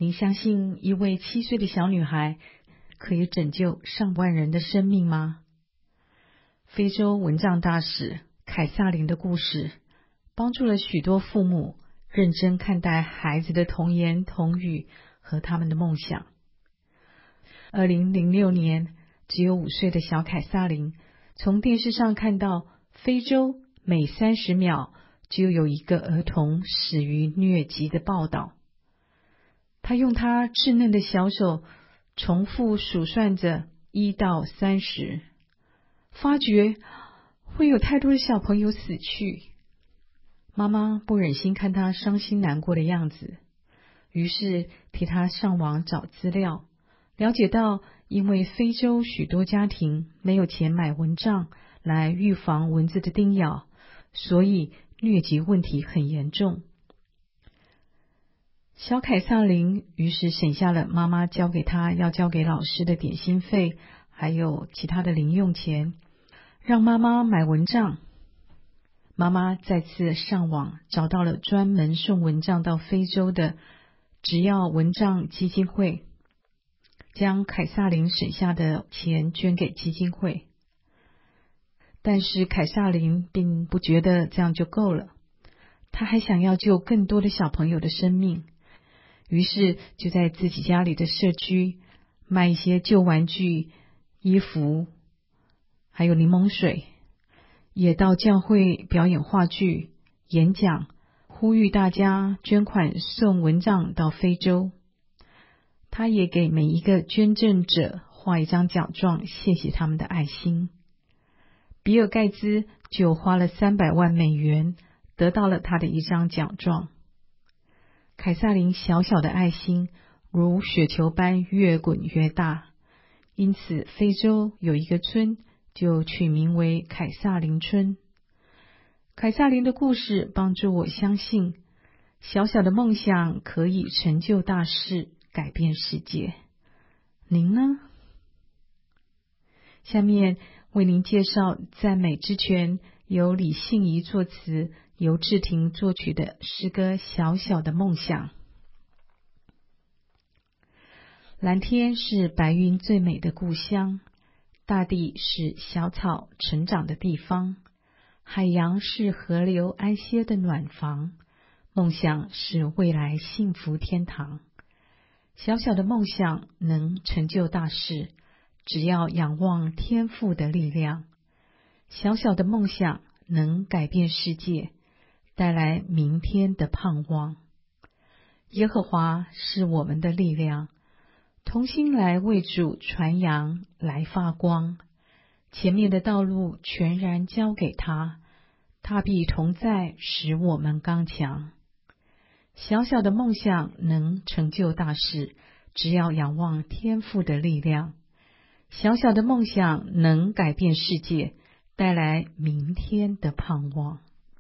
您相信一位7岁的小女孩可以拯救上万人的生命吗？非洲蚊帐大使凯撒琳的故事，帮助了许多父母认真看待孩子的童言童语和他们的梦想。2006年，只有5岁的小凯撒琳从电视上看到非洲每30秒就有一个儿童死于疟疾的报道。他用他稚嫩的小手重复数算着1到30，发觉会有太多的小朋友死去。妈妈不忍心看他伤心难过的样子，于是替他上网找资料，了解到因为非洲许多家庭没有钱买蚊帐来预防蚊子的叮咬，所以疟疾问题很严重。小凯撒琳于是省下了妈妈交给他要交给老师的点心费，还有其他的零用钱，让妈妈买蚊帐。妈妈再次上网找到了专门送蚊帐到非洲的只要蚊帐基金会，将凯撒琳省下的钱捐给基金会。但是凯撒琳并不觉得这样就够了，他还想要救更多的小朋友的生命，于是就在自己家里的社区卖一些旧玩具、衣服，还有柠檬水，也到教会表演话剧、演讲，呼吁大家捐款送蚊帐到非洲。他也给每一个捐赠者画一张奖状，谢谢他们的爱心。比尔盖茨就花了300万美元得到了他的一张奖状。凯撒琳小小的爱心如雪球般越滚越大，因此非洲有一个村就取名为凯撒琳村。凯撒琳的故事帮助我相信，小小的梦想可以成就大事，改变世界。您呢？下面为您介绍赞美之泉由李信仪作词，由志婷作曲的诗歌《小小的梦想》。蓝天是白云最美的故乡，大地是小草成长的地方，海洋是河流安歇的暖房，梦想是未来幸福天堂。小小的梦想能成就大事，只要仰望天父的力量。小小的梦想能改变世界，带来明天的盼望。耶和华是我们的力量，同心来为主传扬，来发光。前面的道路全然交给他，他必同在，使我们刚强。小小的梦想能成就大事，只要仰望天父的力量。小小的梦想能改变世界，带来明天的盼望。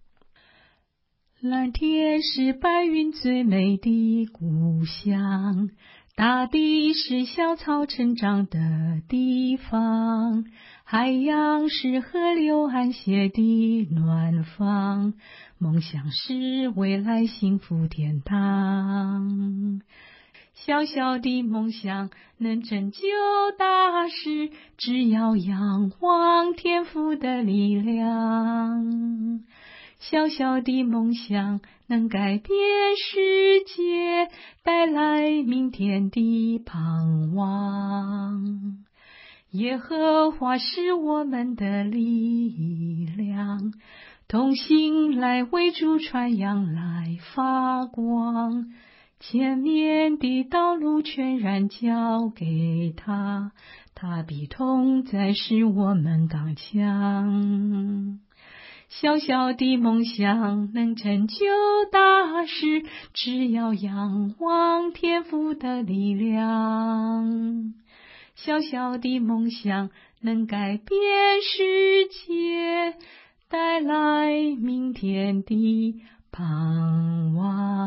蓝天是白云最美的故乡，大地是小草成长的地方，海洋是河流安歇的暖房，梦想是未来幸福天堂。小小的梦想能成就大事，只要仰望天父的力量。小小的梦想能改变世界，带来明天的盼望。耶和华是我们的力量，同心来为主传扬，来发光。前面的道路全然交给他，他必同在，使我们刚强。小小的梦想能成就大事，只要仰望天父的力量。小小的梦想能改变世界，带来明天的盼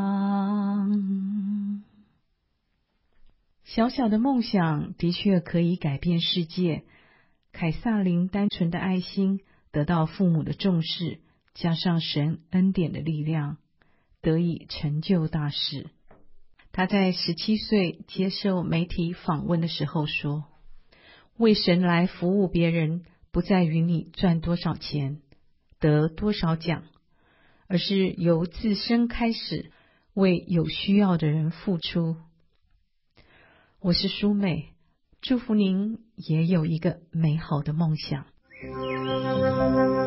望。小小的梦想的确可以改变世界。凯撒琳单纯的爱心得到父母的重视，加上神恩典的力量，得以成就大事。 他在17岁接受媒体访问的时候说，为神来服务别人，不在于你赚多少钱，得多少奖，而是由自身开始，为有需要的人付出。我是舒美，祝福您也有一个美好的梦想。